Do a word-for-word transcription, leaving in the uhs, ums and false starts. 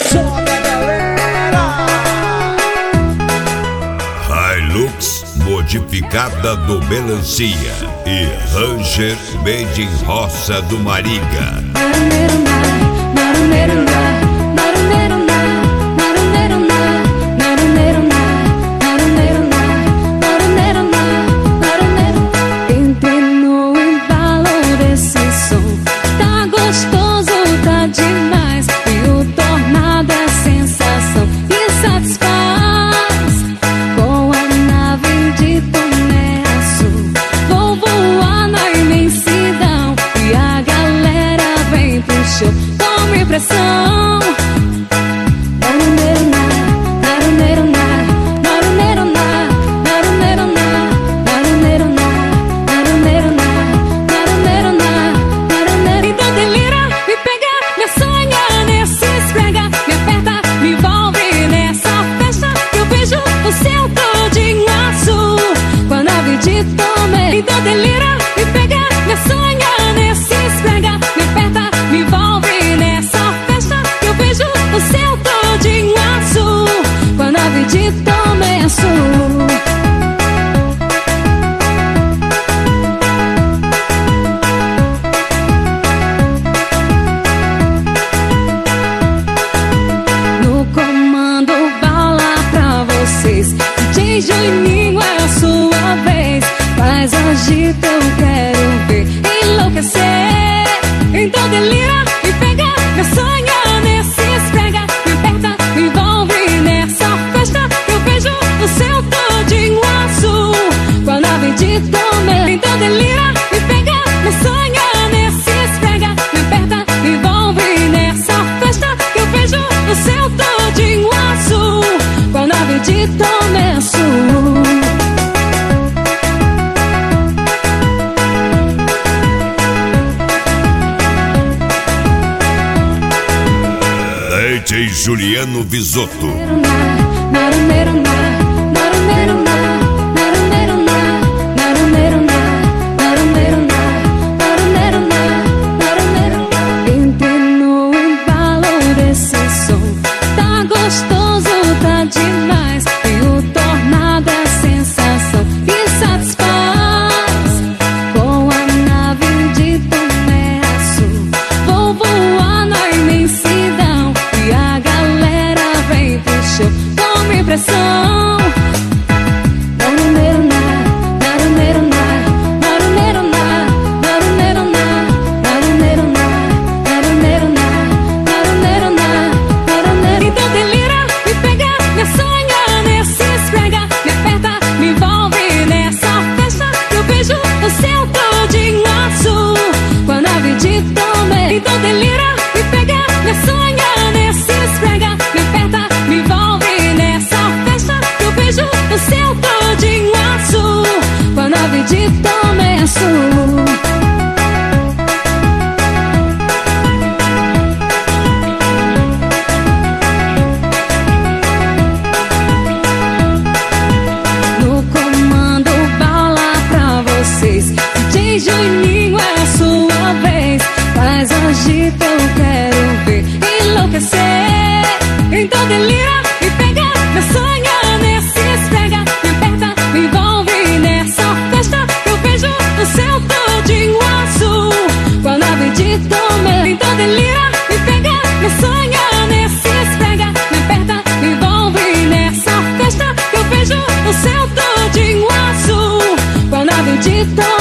Sobe, galera! Hilux modificada do Melancia e Ranger made in Roça do Mariga. Entrei no embalo desse som, tá gostoso, tá demais. E o tornado é sensação e satisfaz. Com a nave de Tomé Azul, vou voar na imensidão. E a galera vem pro show, tome pressão. Então delira, me pega, me sonha nesse esfrega, me aperta, me envolve nessa festa. Eu vejo o céu todinho azul com a nave de Tomé. Então delira, me pega, me sonha nesse esfrega, me aperta, me envolve nessa festa. Eu vejo o céu todinho azul com a nave de Tomé Azul. No comando, bala pra vocês. D J Juninho, é a sua vez. Faz agita, eu quero ver enlouquecer. Então delira, me pega, me sonha nesse esfrega, me aperta, me envolve nessa festa. Eu vejo o céu todinho azul com a nave de Tomé. Então delira, me pega, me sonha nesse esfrega, me aperta, me envolve nessa festa. Eu vejo o céu todinho azul com a nave de Tomé Azul. D J Juliano Visotto. Entrei no embalo desse som, tá gostoso, tá demais. E o tornado é sensação e satisfaz. Com a nave de Tomé Azul, vou voar na imensidão. E a galera vem pro show, tome pressão. Então delira, me pega, me sonha nesse esfrega, me aperta, me envolve nessa festa. Eu vejo o céu todinho azul com a nave de Tomé. Então delira, me pega, me sonha nesse esfrega, me aperta, me envolve nessa festa. Eu vejo o céu todinho azul com a nave de Tomé Azul. No comando, bala pra vocês. D J Juninho, é a sua vez. Faz agita, eu quero ver enlouquecer. Então delira, me pega, me sonha nesse esfrega, me aperta, me envolve nessa festa. Eu vejo o céu todinho azul com a nave de Tomé. Então delira, me pega, me sonha nesse esfrega, me aperta, me envolve nessa festa. Eu vejo o céu todinho azul com a nave de Tomé.